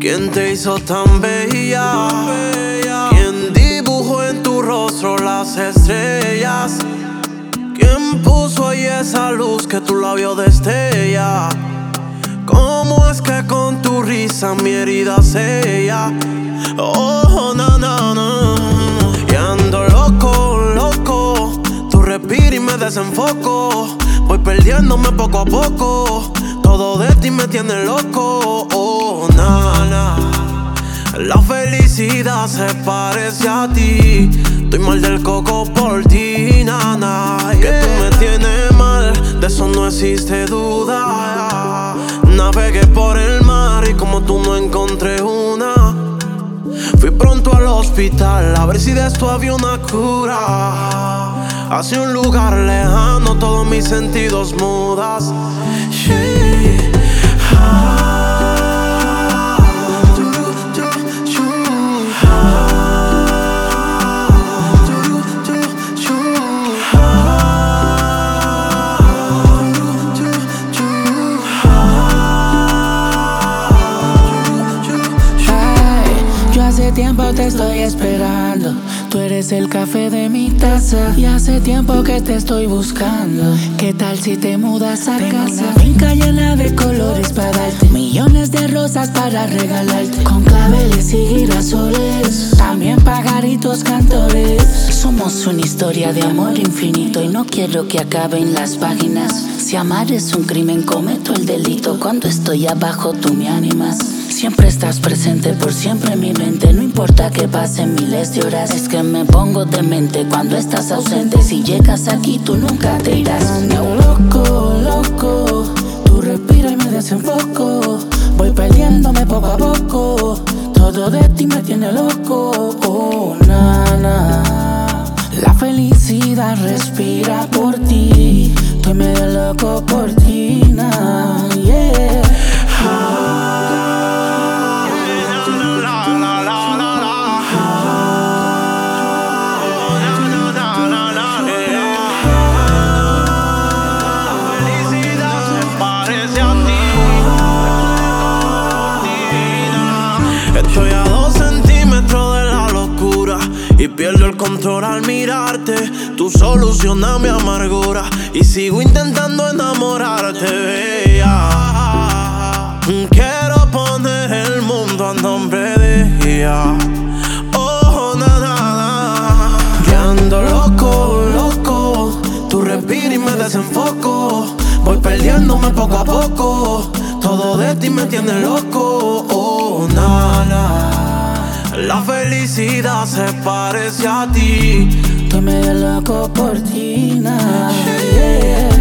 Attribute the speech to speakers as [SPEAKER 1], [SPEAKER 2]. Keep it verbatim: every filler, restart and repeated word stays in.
[SPEAKER 1] ¿Quién te hizo tan bella? ¿Quién dibujó en tu rostro las estrellas? ¿Quién puso ahí esa luz que tu labio destella? ¿Cómo es que con tu risa mi herida sella? Oh, na, na, na. Y ando loco, loco. Tu respiro y me desenfoco. Voy perdiéndome poco a poco. Todo de ti me tiene loco. Oh, na, na. La felicidad se parece a ti. Estoy mal del coco por ti, na, na. Que tú me tienes mal, de eso no existe duda. Navegué por el mar y como tú no encontré una. Fui pronto al hospital a ver si de esto había una cura. Hacia un lugar lejano todos mis sentidos mudas. Yeah. Ah.
[SPEAKER 2] Hace tiempo te estoy esperando. Tú eres el café de mi taza. Y hace tiempo que te estoy buscando. ¿Qué tal si te mudas a Tengo casa? Una finca llena de colores para darte. Millones de rosas para regalarte. Con claveles y girasoles. También pajaritos cantores. Somos una historia de amor infinito. Y no quiero que acaben las páginas. Si amar es un crimen, cometo el delito. Cuando estoy abajo tú me animas. Siempre estás presente, por siempre en mi mente. No importa que pasen miles de horas. Es que me pongo demente cuando estás ausente. Si llegas aquí tú nunca te irás. Ando loco, loco. Tu respiro y me desenfoco. Voy perdiéndome poco a poco. Todo de ti me tiene loco. Oh, na, na. La felicidad respira por ti. Estoy medio loco por ti, na, yeah. Ah.
[SPEAKER 1] Estoy a dos centímetros de la locura y pierdo el control al mirarte. Tú solucionas mi amargura y sigo intentando enamorarte, bella. Quiero poner el mundo a nombre de ella. Oh, na, na, na. Que ando loco, loco. Tu respiro y me desenfoco. Voy perdiéndome poco a poco. Todo de ti me tiene loco. Oh, na, na. La felicidad se parece a ti.
[SPEAKER 2] Estoy medio loco por ti, na, yeah.